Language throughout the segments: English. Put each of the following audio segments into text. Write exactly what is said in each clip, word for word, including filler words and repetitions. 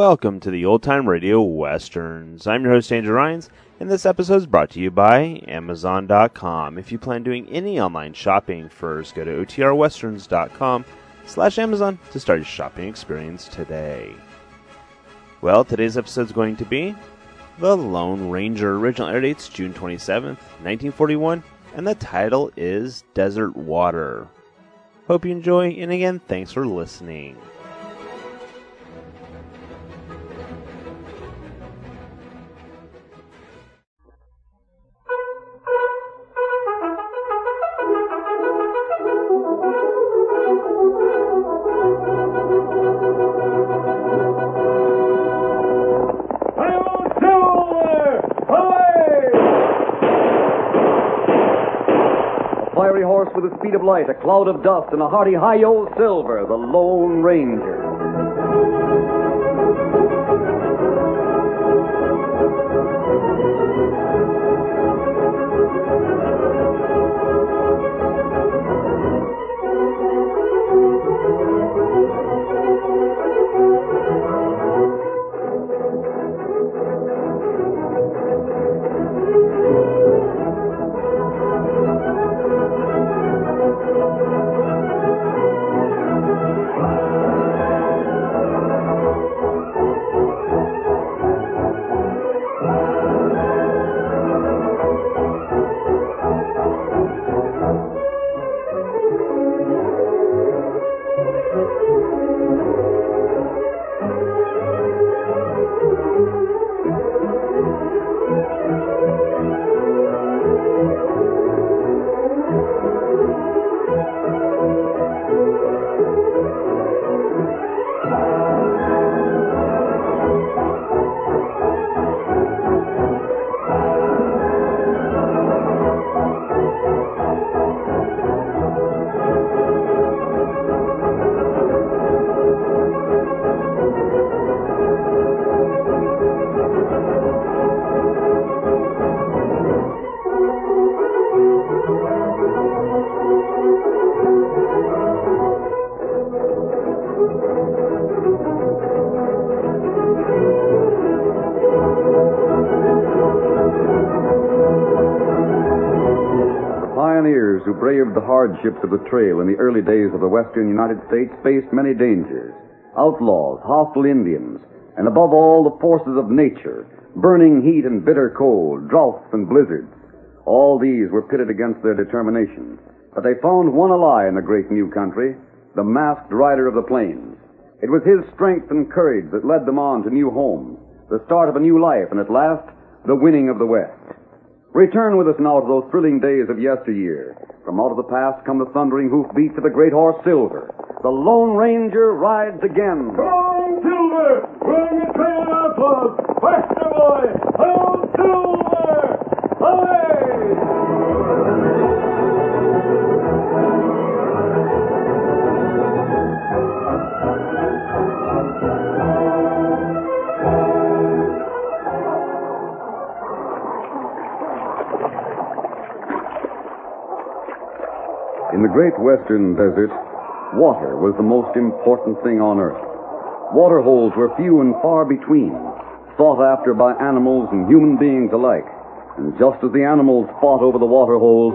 Welcome to the Old Time Radio Westerns. I'm your host, Andrew Rhynes, and this episode is brought to you by Amazon dot com. If you plan doing any online shopping, first go to O T R westerns dot com slash Amazon to start your shopping experience today. Well, today's episode is going to be The Lone Ranger. Original air date's June twenty-seventh, nineteen forty-one, and the title is Desert Water. Hope you enjoy, and again, thanks for listening. With the speed of light, a cloud of dust, and a hearty hi-yo Silver, the Lone Ranger. Who braved the hardships of the trail in the early days of the western United States faced many dangers. Outlaws, hostile Indians, and above all, the forces of nature, burning heat and bitter cold, droughts and blizzards. All these were pitted against their determination. But they found one ally in the great new country, the masked rider of the plains. It was his strength and courage that led them on to new homes, the start of a new life, and at last, the winning of the West. Return with us now to those thrilling days of yesteryear. From out of the past come the thundering hoofbeats of the great horse Silver. The Lone Ranger rides again. Come on, Silver! Bring the trail of outlaws! Faster, boy! Hello, Silver! Away! In the great western desert, water was the most important thing on earth. Water holes were few and far between, sought after by animals and human beings alike. And just as the animals fought over the water holes,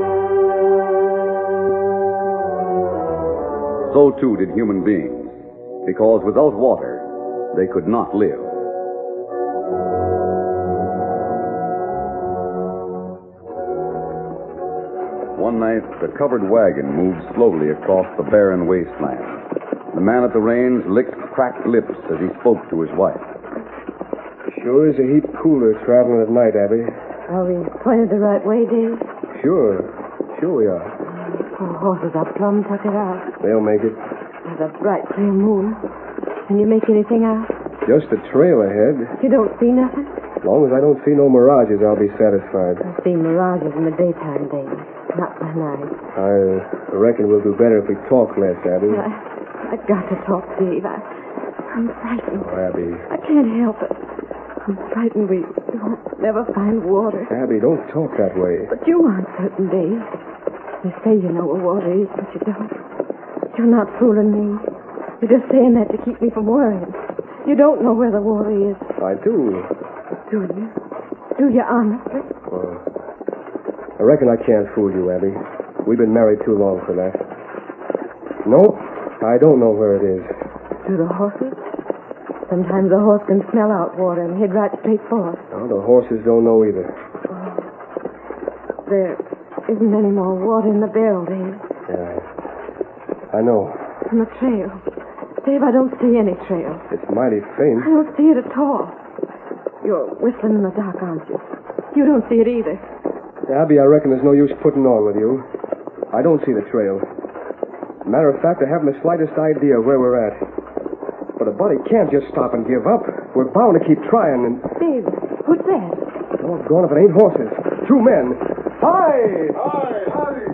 so too did human beings, because without water, they could not live. One night, the covered wagon moved slowly across the barren wasteland. The man at the reins licked cracked lips as he spoke to his wife. Sure is a heap cooler traveling at night, Abby. Are we pointed the right way, Dave? Sure. Sure we are. Oh, horses are plumb tuckered out. They'll make it. There's a bright clear moon. Can you make anything out? Just a trail ahead. You don't see nothing? As long as I don't see no mirages, I'll be satisfied. I see mirages in the daytime, Dave. Not by night. I reckon we'll do better if we talk less, Abby. I, I've got to talk, Dave. I, I'm frightened. Oh, Abby. I can't help it. I'm frightened we won't never find water. Abby, don't talk that way. But you aren't certain, Dave. You say you know where water is, but you don't. You're not fooling me. You're just saying that to keep me from worrying. You don't know where the water is. I do. Do you? Do you honestly? Well, I reckon I can't fool you, Abby. We've been married too long for that. Nope, I don't know where it is. Do the horses? Sometimes a horse can smell out water and head right straight for us. No, the horses don't know either. Oh. There isn't any more water in the barrel, Dave. Yeah, I know. And the trail. Dave, I don't see any trail. It's mighty faint. I don't see it at all. You're whistling in the dark, aren't you? You don't see it either. Abby, I reckon there's no use putting on with you. I don't see the trail. Matter of fact, I haven't the slightest idea where we're at. But a buddy can't just stop and give up. We're bound to keep trying and... Dave, what's that? Doggone if it ain't horses. Two men. Hi! Hi, howdy.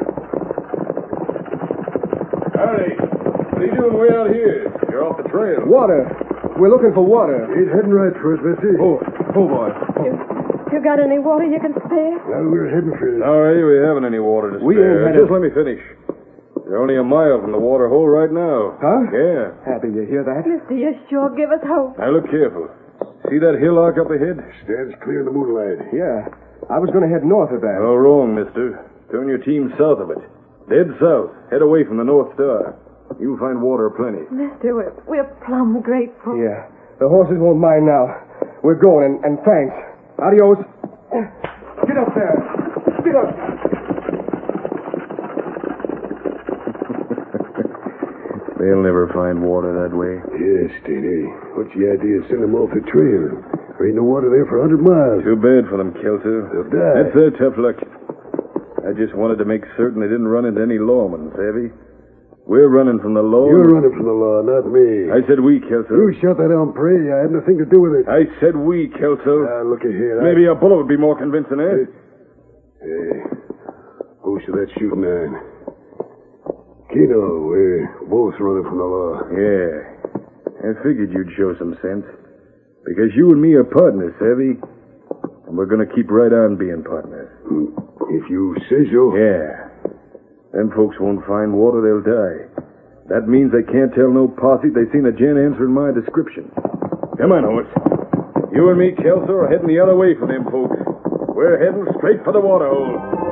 Howdy. What are you doing way out here? You're off the trail. Water. We're looking for water. He's heading right for us, Bessie. Oh, oh, boy. You, you got any water you can spare? Now we're heading for it. Sorry, we haven't any water to We spare. ain't had Just it. let me finish. You're only a mile from the water hole right now. Huh? Yeah. Abby, you hear that? Mister, you sure give us hope. Now look careful. See that hillock up ahead? Stands clear in the moonlight. Yeah. I was going to head north of that. Oh, wrong, mister. Turn your team south of it. Dead south. Head away from the North Star. You'll find water plenty. Mister, we're, we're plumb grateful. Yeah. The horses won't mind now. We're going, and, and thanks. Adios. Get up there. Get up. They'll never find water that way. Yes, Steenie. What's the idea of sending them off the trail? There ain't no water there for a hundred miles. Too bad for them, Kelso. They'll die. That's their tough luck. I just wanted to make certain they didn't run into any lawmen, savvy? We're running from the law. You're running from the law, not me. I said we, Kelso. You shot that Elm Prairie. I had nothing to do with it. I said we, Kelso. Ah, look at here. Maybe a bullet would be more convincing, eh? Hey, who's to that shooting iron? Keno, we're both running from the law. Yeah. I figured you'd show some sense. Because you and me are partners, savvy? And we're going to keep right on being partners. If you say so. Yeah. Them folks won't find water, they'll die. That means they can't tell no posse they seen a gent answering my description. Come on, horse. You and me, Kelso, are heading the other way from them folks. We're heading straight for the water hole.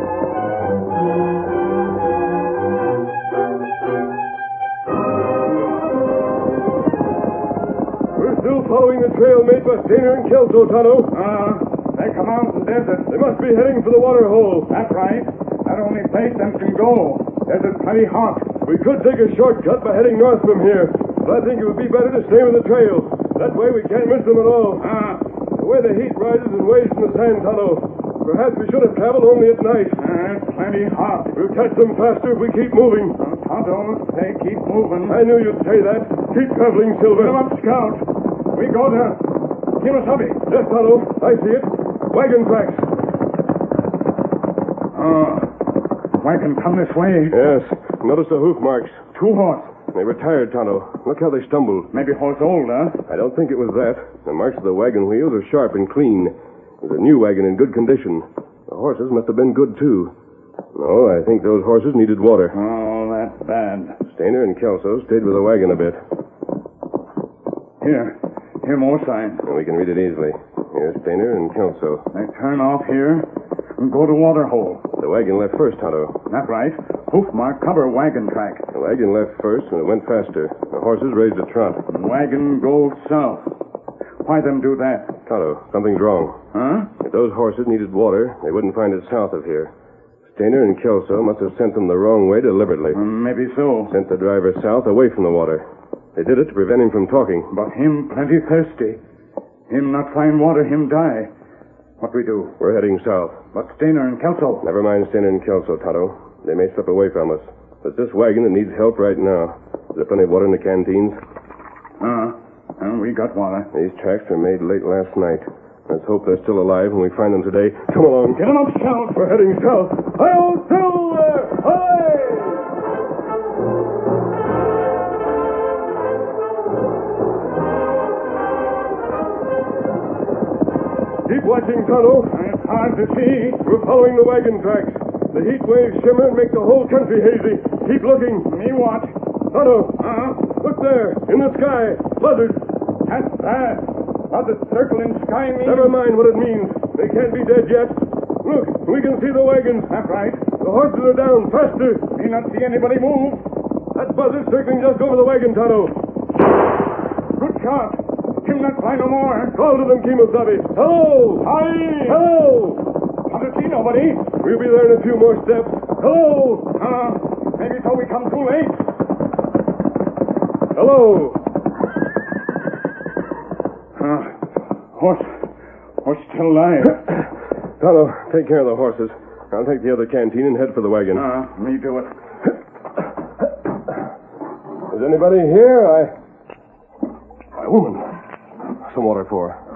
We're still following the trail made by Stainer and Kelso, Tonto. Ah, they come out in the desert. They must be heading for the water hole. That's right. That only place them can go. Desert's plenty hot. We could take a shortcut by heading north from here, but I think it would be better to stay with the trail. That way we can't miss them at all. Ah, The way the heat rises and waves in the sand tunnel, perhaps we should have traveled only at night. ah, it's plenty hot. We'll catch them faster if we keep moving. Tonto, they keep moving. I knew you'd say that. Keep traveling, Silver. Come up, Scout. We go to Kimasabi. Yes, Tonto. I see it. Wagon tracks. Oh, wagon come this way. Yes. Notice the hoof marks. Two horse. They were tired, Tonto. Look how they stumbled. Maybe horse old, huh? I don't think it was that. The marks of the wagon wheels are sharp and clean. It was a new wagon in good condition. The horses must have been good, too. No, I think those horses needed water. Oh, that's bad. Stainer and Kelso stayed with the wagon a bit. Here. Here, more sign. And we can read it easily. Here's Stainer and Kelso. They turn off here and go to water hole. The wagon left first, Tonto. That's right. Hoof mark cover wagon track. The wagon left first, and it went faster. The horses raised a trot. Wagon goes south. Why them do that? Tonto, something's wrong. Huh? If those horses needed water, they wouldn't find it south of here. Stainer and Kelso must have sent them the wrong way deliberately. Mm, maybe so. Sent the driver south away from the water. They did it to prevent him from talking. But him plenty thirsty. Him not find water, him die. What we do? We're heading south. But Stainer and Kelso. Never mind Stainer and Kelso, Tonto. They may slip away from us. It's this wagon that needs help right now. Is there plenty of water in the canteens? Uh, and we got water. These tracks were made late last night. Let's hope they're still alive when we find them today. Come along. Get 'em up, Scout. We're heading south. Hi-yo, Silver! Hi! Keep watching, Tonto. It's hard to see. We're following the wagon tracks. The heat waves shimmer and make the whole country hazy. Keep looking. Me watch. Tonto, Uh, look there, in the sky. Buzzards. that's Ah, how the circle in sky means? Never mind what it means. They can't be dead yet. Look, we can see the wagons. That's right. The horses are down. Faster. We not see anybody move. That buzzard's circling just over the wagon, Tonto. Good shot. Him not fly no more. Call to them, Kemosabe. Hello! Aye! Hello! I don't see nobody. We'll be there in a few more steps. Hello! Uh, maybe so we come too late. Hello! Uh, horse. Horse still alive. Tonto, take care of the horses. I'll take the other canteen and head for the wagon. Uh, me do it. Is anybody here? I... Why, woman. Some water for her.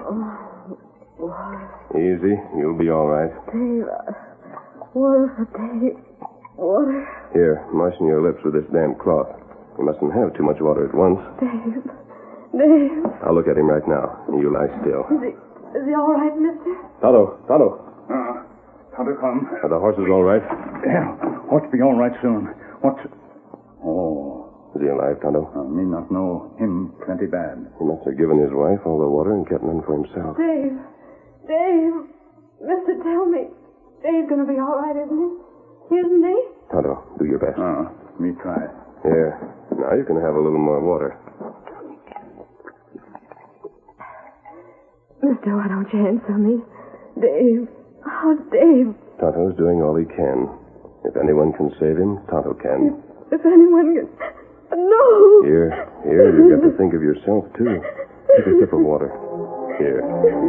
Easy. You'll be all right. Dave, uh, water for Dave. Water. Here, moisten your lips with this damp cloth. You mustn't have too much water at once. Dave. Dave. I'll look at him right now. You lie still. Is he, is he all right, mister? Tonto, Tonto. Uh, how to come? Are the horses all right? Yeah, ought to be all right soon. What? Oh. Is he alive, Tonto? Uh, me not know him plenty bad. He must have given his wife all the water and kept none for himself. Dave. Dave. Mister, tell me. Dave's gonna be all right, isn't he? Isn't he? Tonto, do your best. Uh, me try. Here. Now you can have a little more water. Mister, why don't you answer me? Dave. Oh, Dave. Tonto's doing all he can. If anyone can save him, Tonto can. If, if anyone can... No! Here, here, you've got to think of yourself, too. Take a sip of water. Here.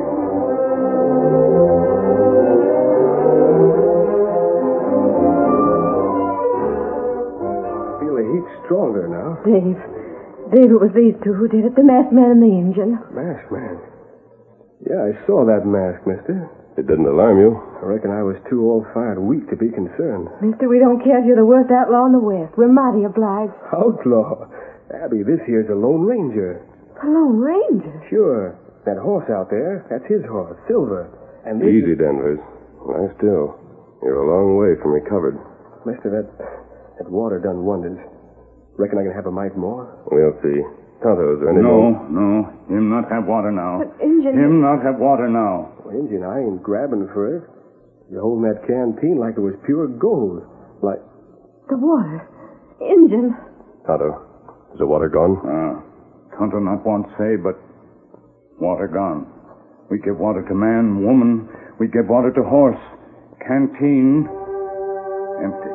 Feel the heat stronger now. Dave. Dave, it was these two who did it. The masked man and the engine. Masked man. Yeah, I saw that mask, mister. It didn't alarm you. I reckon I was too all-fired weak to be concerned. Mister, we don't care if you're the worst outlaw in the West. We're mighty obliged. Outlaw? Abby, this here's a Lone Ranger. A Lone Ranger? Sure. That horse out there, that's his horse, Silver. And this Easy, Danvers. Lie still. You're a long way from recovered. Mister, that, that water done wonders. Reckon I can have a mite more? We'll see. Tonto, is there any No, more? no. Him not have water now. But engine... Him not have water now. Well, Injun, I ain't grabbing for it. You're holding that canteen like it was pure gold. Like... The water. Engine. Tonto, is the water gone? Uh, Tonto not want say, but water gone. We give water to man, woman. We give water to horse. Canteen empty.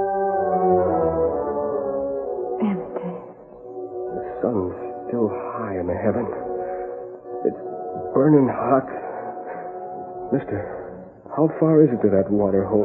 Empty. The sun's still high in the heaven. It's burning hot. Mister, how far is it to that water hole?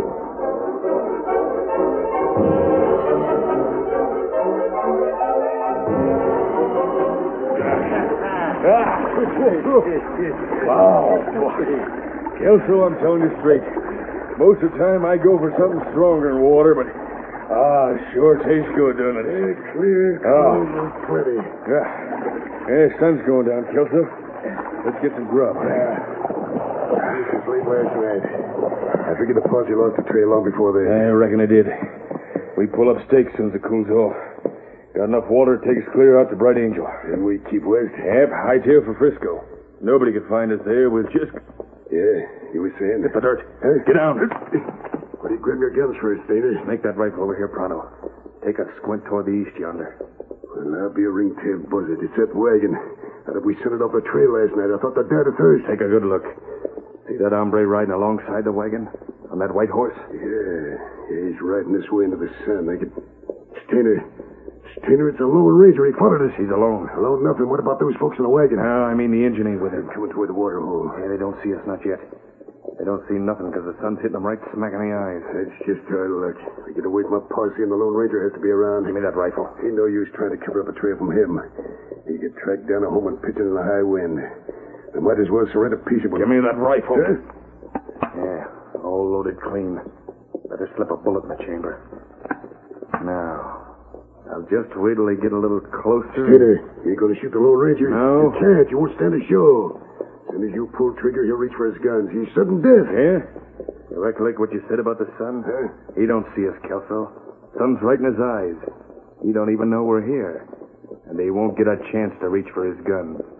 Wow. Kelso, I'm telling you straight. Most of the time I go for something stronger than water, but ah, sure tastes good, doesn't it? It's clear, cold, and plenty. Yeah. Yeah, sun's going down, Kelso. Let's get some grub. Yeah. This was late last night. I figured the posse lost the trail long before they... I reckon I did. We pull up stakes as soon as it cools off. Got enough water to take us clear out to Bright Angel. Then we keep west? Yep, hightail for Frisco. Nobody could find us there. We'll just... Yeah, you were saying? Hit the dirt. Hey, get down. What do you grab your guns first, Stainer? Make that rifle over here, pronto. Take a squint toward the east yonder. Well, that'll be a ring-tailed buzzard. It's that wagon. Now, if we sent it up the trail last night, I thought they'd die of thirst. Take a good look. See that hombre riding alongside the wagon? On that white horse? Yeah, yeah, he's riding this way into the sun. I could... Stainer... Stainer, it's a Lone Ranger. He followed us. He's alone. Alone nothing. What about those folks in the wagon? No, I mean the engine ain't with him. Coming toward the water hole. Yeah, they don't see us, not yet. They don't see nothing because the sun's hitting them right smack in the eyes. That's just our luck. We get away from a posse and the Lone Ranger has to be around. Give me that rifle. Ain't no use trying to cover up a trail from him. He get tracked down a home and pitching in a high wind. They might as well surrender peaceable. Give me that rifle. Huh? Yeah, all loaded clean. Better slip a bullet in the chamber. Now, I'll just wait till they get a little closer. Stainer, you ain't gonna shoot the Lone Ranger? No. You can't. You won't stand a show. As soon as you pull trigger, he'll reach for his guns. He's sudden death. Yeah? You recollect what you said about the sun? Huh? He don't see us, Kelso. Sun's right in his eyes. He don't even know we're here. And he won't get a chance to reach for his gun.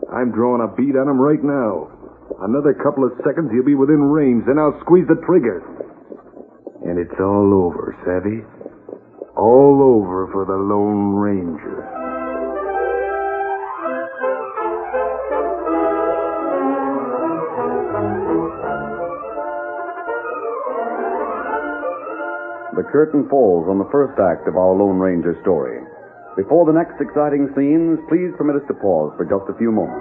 I'm drawing a bead on him right now. Another couple of seconds, he'll be within range. Then I'll squeeze the trigger. And it's all over, savvy? All over for the Lone Ranger. The curtain falls on the first act of our Lone Ranger story. Before the next exciting scenes, please permit us to pause for just a few moments.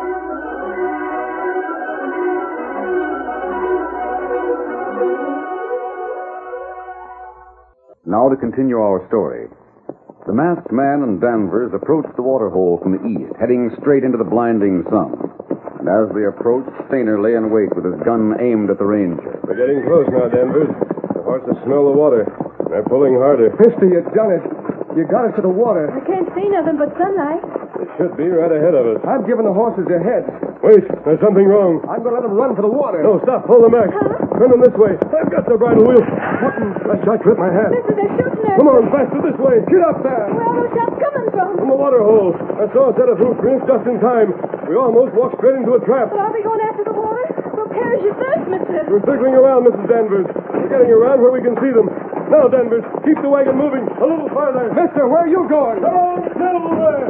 Now to continue our story. The masked man and Danvers approached the waterhole from the east, heading straight into the blinding sun. And as they approached, Stainer lay in wait with his gun aimed at the Ranger. We're getting close now, Danvers. The horses smell the water. They're pulling harder. Mister, you done it. You got us to the water. I can't see nothing but sunlight. They should be right ahead of us. I'm giving the horses a head. Wait, there's something wrong. I'm going to let them run for the water. No, stop. Pull them back. Huh? Turn them this way. I've got the bridle wheel. What in... I shot clip my hat. Mister, they're shooting us. Come on, faster this way. Get up there. Where are those shots coming from? From the water hole. I saw a set of hoofprints just in time. We almost walked straight into a trap. Well, are we going after the water? Well, perish you first, mister. We're circling around, Missus Danvers. We're getting around where we can see them. Now, Danvers, keep the wagon moving. A little farther. Mister, where are you going? Come on, Silver!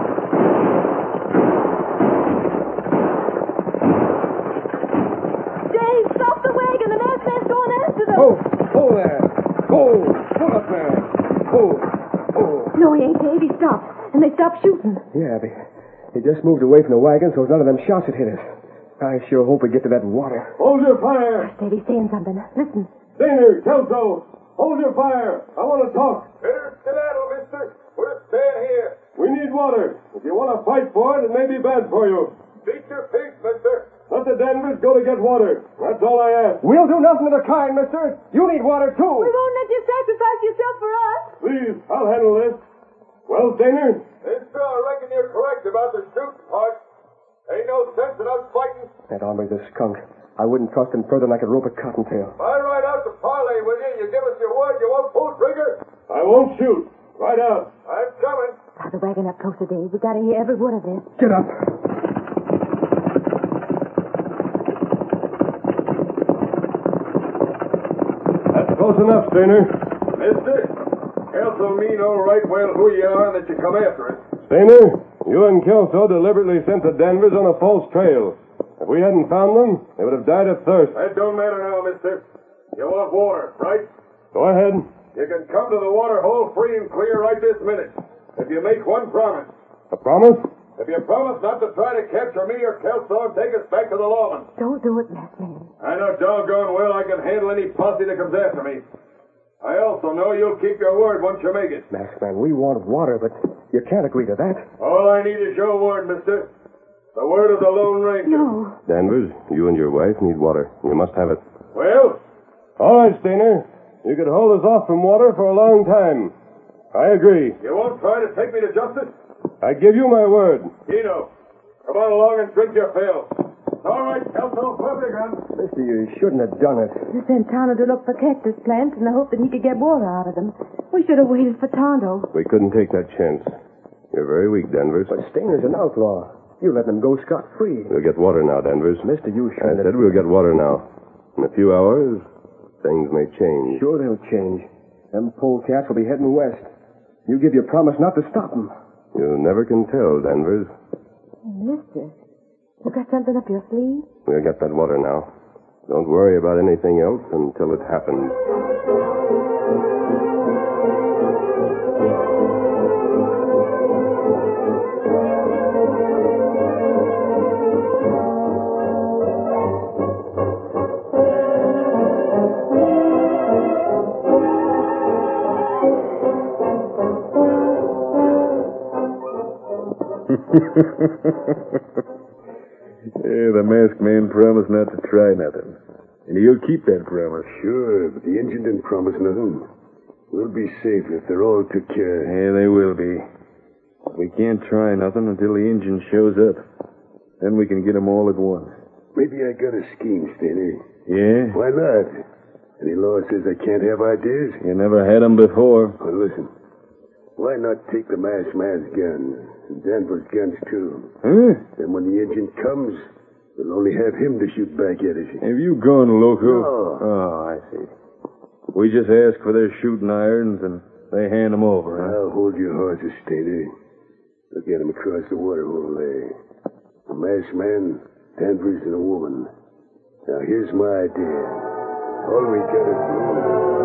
Dave, stop the wagon. The masked man's going after them. Oh, hold there. Hold. Pull up there. Hold. Hold. No, he ain't, Dave. He stopped. And they stopped shooting. Yeah, they, they just moved away from the wagon so none of them shots would hit us. I sure hope we get to that water. Hold your fire. Dave, he's saying something. Listen. Stainer, Kelso, hold your fire. I want to talk. Better skedaddle, mister. We're staying here. We need water. If you want to fight for it, it may be bad for you. Beat your pigs, mister. Let the Danvers go to get water. That's all I ask. We'll do nothing of the kind, mister. You need water, too. We won't let you sacrifice yourself for us. Please, I'll handle this. Well, Stainer? Mister, I reckon you're correct about the shooting part. Ain't no sense in us fighting. That hombre, the skunk. I wouldn't trust him further than I could rope a cottontail. If I ride out to parley with you, you give us your word you won't pull trigger. I won't shoot. Right out. I'm coming. Draw the wagon up closer, Dave. We gotta hear every word of this. Get up. That's close enough, Stainer. Mister, Kelso me know right well who you are and that you come after us. Stainer, you and Kelso deliberately sent the Danvers on a false trail. If we hadn't found them, they would have died of thirst. That don't matter now, mister. You want water, right? Go ahead. You can come to the water hole free and clear right this minute. If you make one promise. A promise? If you promise not to try to capture me or Kelso and take us back to the lawman. Don't do it, masked man. I know doggone well I can handle any posse that comes after me. I also know you'll keep your word once you make it. Masked man, we want water, but you can't agree to that. All I need is your word, mister. The word of the Lone Ranger. No. Danvers, you and your wife need water. You must have it. Well? All right, Stainer. You could hold us off from water for a long time. I agree. You won't try to take me to justice? I give you my word. Keno, come on along and drink your fill. All right, Kelso, grab your gun. Mister, you shouldn't have done it. We sent Tonto to look for cactus plants in the hope that he could get water out of them. We should have waited for Tonto. We couldn't take that chance. You're very weak, Danvers. But Stainer's an outlaw. You let him go scot-free. We'll get water now, Danvers. Mister, you I shouldn't said have... we'll get water now. In a few hours, things may change. Sure they'll change. Them polecats will be heading west. You give your promise not to stop them. You never can tell, Danvers. Mister, you got something up your sleeve? We'll get that water now. Don't worry about anything else until it happens. Yeah, the masked man promised not to try nothing. And he'll keep that promise. Sure, but the engine didn't promise nothing. We'll be safe if they're all took care of. Yeah, they will be. We can't try nothing until the engine shows up. Then we can get 'em all at once. Maybe I got a scheme, Stainer. Yeah? Why not? Any law says I can't have ideas? You never had 'em before. Well, listen. Why not take the masked man's guns? And Danvers' guns, too. Huh? Then when the engine comes, we'll only have him to shoot back at us. Have you gone loco? No. Oh, I see. We just ask for their shooting irons, and they hand them over, huh? Now hold your horses, Stater. Look at him across the water hole there. A masked man, Danvers, and a woman. Now here's my idea. All we gotta do...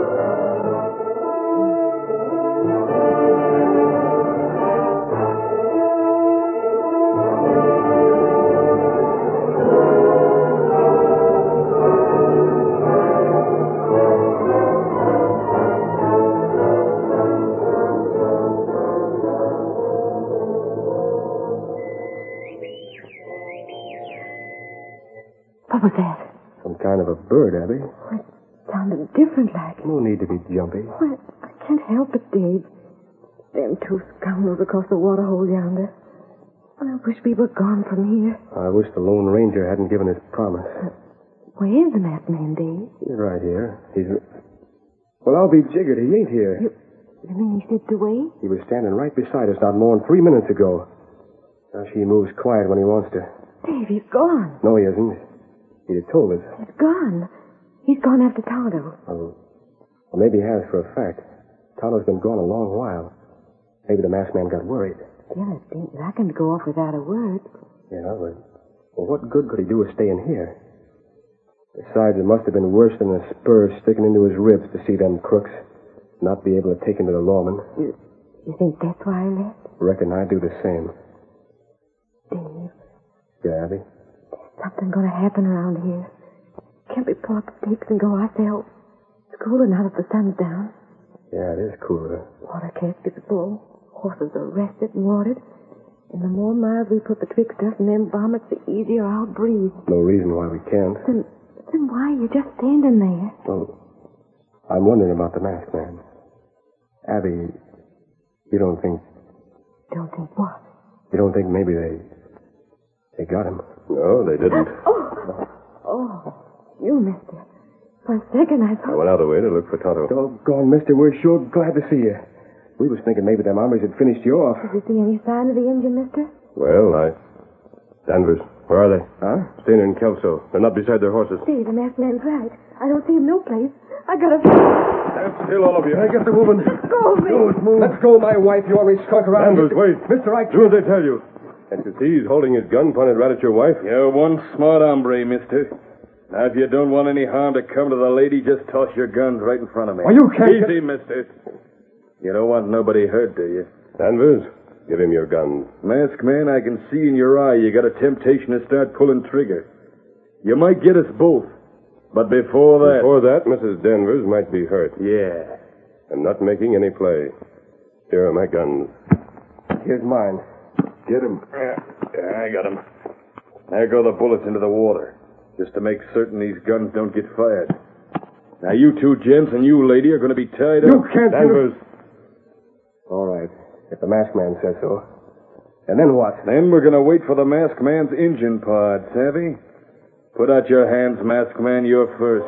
What was that? Some kind of a bird, Abby. It sounded different like. No need to be jumpy. Well, I can't help it, Dave. Them two scoundrels across the water hole yonder. I wish we were gone from here. I wish the Lone Ranger hadn't given his promise. Where is the masked man, Dave? He's right here. He's... Well, I'll be jiggered. He ain't here. You, you mean he slipped away? He was standing right beside us not more than three minutes ago. Now she moves quiet when he wants to. Dave, he's gone. No, he isn't. He'd have told us. He's gone. He's gone after Tonto. Oh. Well, maybe he has for a fact. Tonto's been gone a long while. Maybe the masked man got worried. Still, it ain't reckoned to go off without a word. Yeah, but... Well, what good could he do with staying here? Besides, it must have been worse than a spur sticking into his ribs to see them crooks not be able to take him to the lawman. You, you think that's why I left? Reckon I'd do the same. Dave. Yeah, Abby? Something gonna happen around here. Can't we pull up stakes and go ourselves? It's cooler now that the sun's down. Yeah, it is cooler. Water caskets full. Horses are rested and watered. And the more miles we put betwixt us and them vomits, the easier I'll breathe. No reason why we can't. Then, then why are you just standing there? Well, I'm wondering about the masked man. Abby, you don't think... Don't think what? You don't think maybe they... They got him? No, they didn't. Oh! Oh, you, mister. For a second I I thought... went out of the way to look for Tonto. Doggone, mister, we're sure glad to see you. We was thinking maybe them hombres had finished you off. Did you see any sign of the engine, mister? Well, I... Danvers, where are they? Huh? Stainer and Kelso. They're not beside their horses. See, the masked man's right. I don't see him no place. I gotta... Stand still, all of you. I get the woman. Go, me. Move. Let's go, my wife. You always skunk around. Danvers, wait. Mister, I... Do as they tell you. And you see he's holding his gun pointed right at your wife? You're one smart hombre, mister. Now, if you don't want any harm to come to the lady, just toss your guns right in front of me. Well, you can't... Easy, mister. You don't want nobody hurt, do you? Danvers, give him your guns. Masked man, I can see in your eye you got a temptation to start pulling trigger. You might get us both. But before that... Before that, Missus Danvers might be hurt. Yeah. I'm not making any play. Here are my guns. Here's mine. Get him. Yeah, yeah, I got him. There go the bullets into the water, just to make certain these guns don't get fired. Now, you two gents and you, lady, are going to be tied You up. can't... Danvers. All right. If the masked man says so. And then what? Then we're going to wait for the masked man's engine pod, savvy? Put out your hands, masked man. You're first.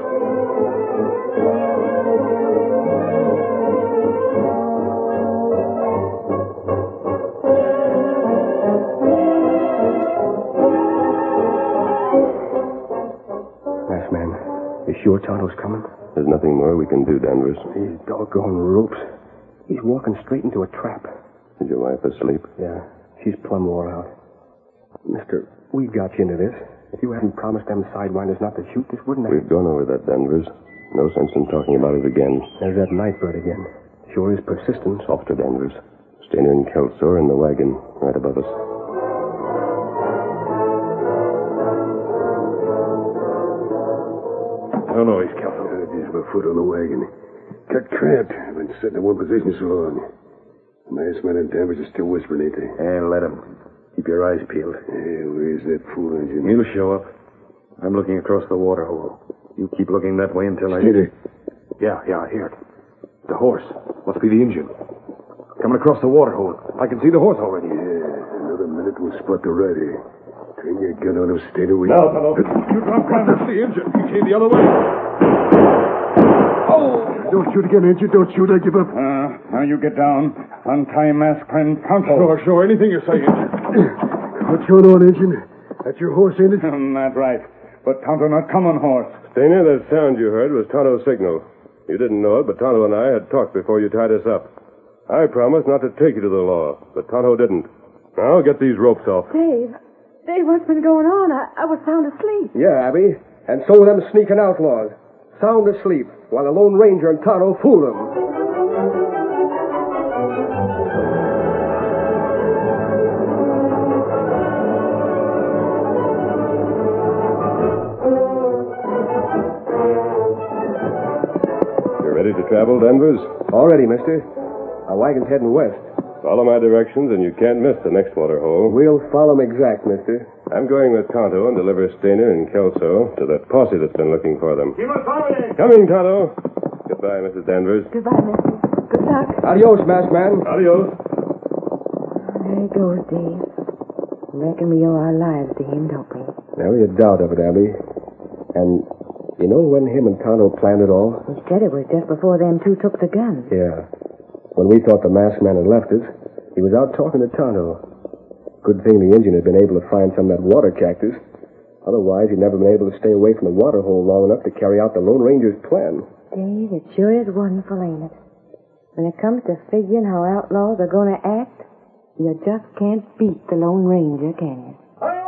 Masked man, you sure Tonto's coming? There's nothing more we can do, Danvers. These doggone ropes. He's walking straight into a trap. Is your wife asleep? Yeah, she's plumb wore out. Mister, we got you into this. If you hadn't promised them sidewinders not to shoot, this wouldn't have... We've gone over that, Danvers. No sense in talking about it again. There's that nightbird again. Sure is persistent. Softer, Danvers. Stainer and Kelso are in the wagon, right above us. No noise, Kelso. Uh, just my foot on the wagon. Got cramped. I've been sitting in one position so long. The masked man and Danvers are still whispering, ain't they? And let him. Keep your eyes peeled. Hey, where's that fool engine? He'll show up. I'm looking across the water hole. You keep looking that way until I... Stainer. Yeah, yeah, I hear it. The horse. Must be the engine. Coming across the water hole. I can see the horse already. Yeah, another minute we'll spot the rider. Turn your gun on him, Stainer. We... Now, fellow. You drop down. That's the engine. He came the other way. Oh! Don't shoot again, engine. Don't shoot. I give up. Uh, now you get down. Untie mask friend Tonto. Sure, sure. Anything you say, Injun. What's going on, Injun? That's your horse, ain't it? Not right. But Tonto not come on horse. Stainer, that sound you heard was Tonto's signal. You didn't know it, but Tonto and I had talked before you tied us up. I promised not to take you to the law, but Tonto didn't. Now get these ropes off. Dave. Dave, what's been going on? I, I was sound asleep. Yeah, Abby. And so were them sneaking outlaws. Sound asleep, while the Lone Ranger and Tonto fooled them. You ready to travel, Danvers? All ready, mister. Our wagon's heading west. Follow my directions, and you can't miss the next water hole. We'll follow 'em exact, mister. I'm going with Tonto and deliver Stainer and Kelso to that posse that's been looking for them. Keep us following. Coming, Tonto. Goodbye, Missus Danvers. Goodbye, mister. Good luck. Adios, masked man. Adios. There he goes, Dave. Reckon we owe our lives to him, don't we? Never a doubt of it, Abby. And you know when him and Tonto planned it all? He said it was just before them two took the gun. Yeah. When we thought the masked man had left us, he was out talking to Tonto. Good thing the Indian had been able to find some of that water cactus. Otherwise, he'd never been able to stay away from the water hole long enough to carry out the Lone Ranger's plan. Dave, it sure is wonderful, ain't it? When it comes to figuring how outlaws are going to act, you just can't beat the Lone Ranger, can you?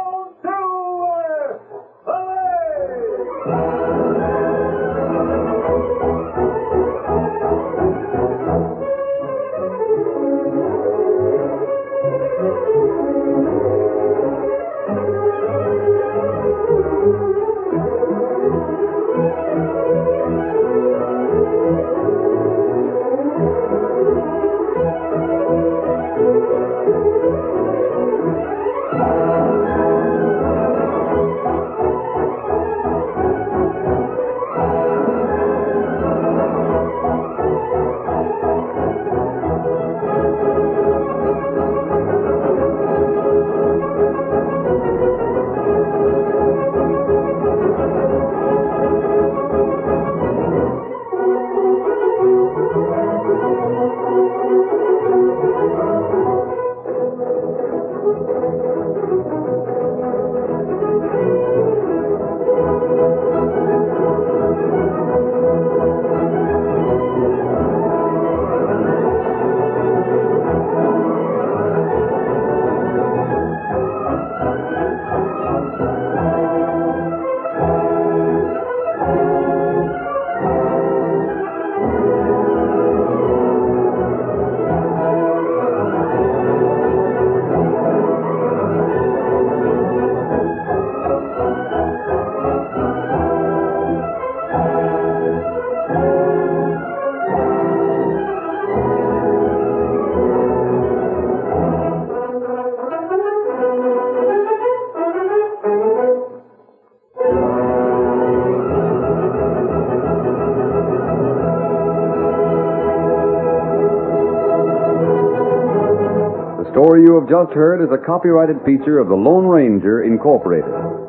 The story you have just heard is a copyrighted feature of the Lone Ranger, Incorporated.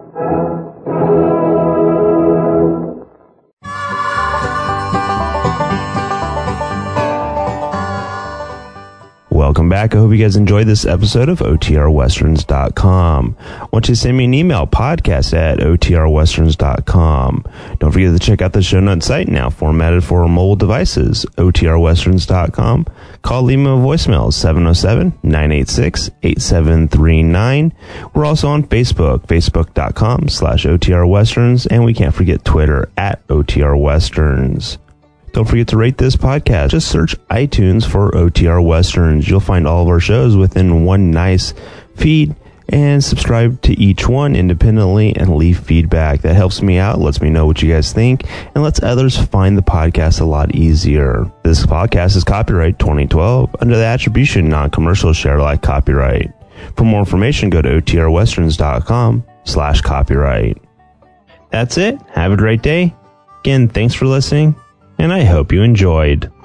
Welcome back. I hope you guys enjoyed this episode of O T R Westerns dot com. Want you to send me an email, podcast at O T R Westerns dot com. Don't forget to check out the show notes site, now formatted for mobile devices, O T R Westerns dot com. Call, leave me a voicemail, seven oh seven, nine eight six, eight seven three nine. We're also on Facebook, facebook dot com slash O T R Westerns, and we can't forget Twitter at O T R Westerns. Don't forget to rate this podcast. Just search iTunes for O T R Westerns. You'll find all of our shows within one nice feed, and subscribe to each one independently and leave feedback. That helps me out, lets me know what you guys think, and lets others find the podcast a lot easier. This podcast is copyright twenty twelve under the attribution non-commercial share alike copyright. For more information, go to O T R Westerns dot com slash copyright. That's it. Have a great day. Again, thanks for listening, and I hope you enjoyed.